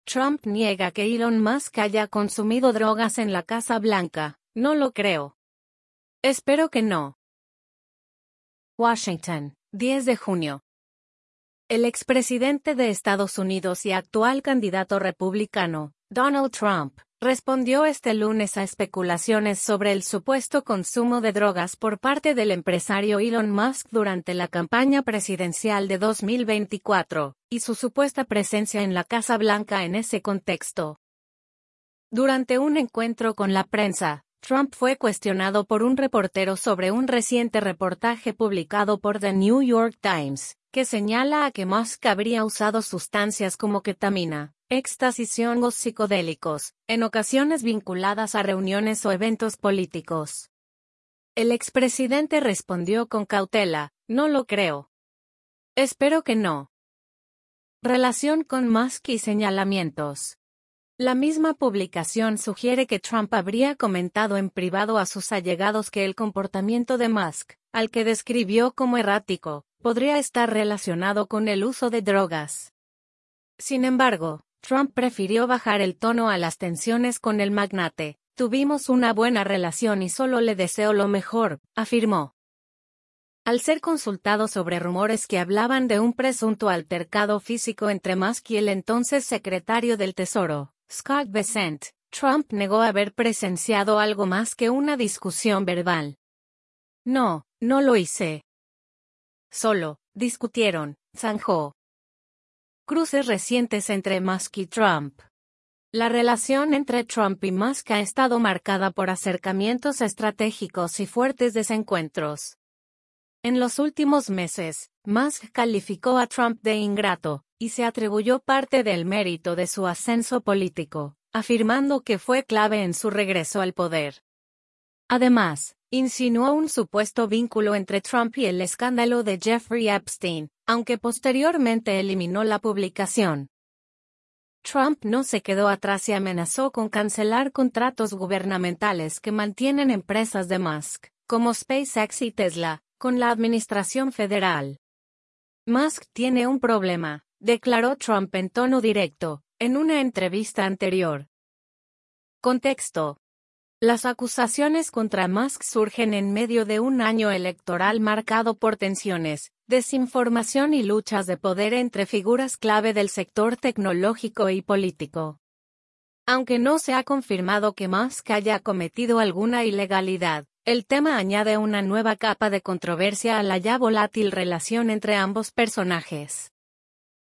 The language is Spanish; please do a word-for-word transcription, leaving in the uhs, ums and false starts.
Trump niega que Elon Musk haya consumido drogas en la Casa Blanca. No lo creo. Espero que no. Washington, diez de junio. El expresidente de Estados Unidos y actual candidato republicano, Donald Trump, respondió este lunes a especulaciones sobre el supuesto consumo de drogas por parte del empresario Elon Musk durante la campaña presidencial de dos mil veinticuatro, y su supuesta presencia en la Casa Blanca en ese contexto. Durante un encuentro con la prensa, Trump fue cuestionado por un reportero sobre un reciente reportaje publicado por The New York Times, que señala a que Musk habría usado sustancias como ketamina, éxtasis y hongos psicodélicos, en ocasiones vinculadas a reuniones o eventos políticos. El expresidente respondió con cautela: no lo creo. Espero que no. Relación con Musk y señalamientos. La misma publicación sugiere que Trump habría comentado en privado a sus allegados que el comportamiento de Musk, al que describió como errático, podría estar relacionado con el uso de drogas. Sin embargo, Trump prefirió bajar el tono a las tensiones con el magnate. Tuvimos una buena relación y solo le deseo lo mejor, afirmó. Al ser consultado sobre rumores que hablaban de un presunto altercado físico entre Musk y el entonces secretario del Tesoro, Scott Bessent, Trump negó haber presenciado algo más que una discusión verbal. No, no lo hice. Solo, discutieron, zanjó. Cruces recientes entre Musk y Trump. La relación entre Trump y Musk ha estado marcada por acercamientos estratégicos y fuertes desencuentros. En los últimos meses, Musk calificó a Trump de ingrato, y se atribuyó parte del mérito de su ascenso político, afirmando que fue clave en su regreso al poder. Además, insinuó un supuesto vínculo entre Trump y el escándalo de Jeffrey Epstein, aunque posteriormente eliminó la publicación. Trump no se quedó atrás y amenazó con cancelar contratos gubernamentales que mantienen empresas de Musk, como SpaceX y Tesla, con la administración federal. Musk tiene un problema, declaró Trump en tono directo, en una entrevista anterior. Contexto. Las acusaciones contra Musk surgen en medio de un año electoral marcado por tensiones, desinformación y luchas de poder entre figuras clave del sector tecnológico y político. Aunque no se ha confirmado que Musk haya cometido alguna ilegalidad, el tema añade una nueva capa de controversia a la ya volátil relación entre ambos personajes.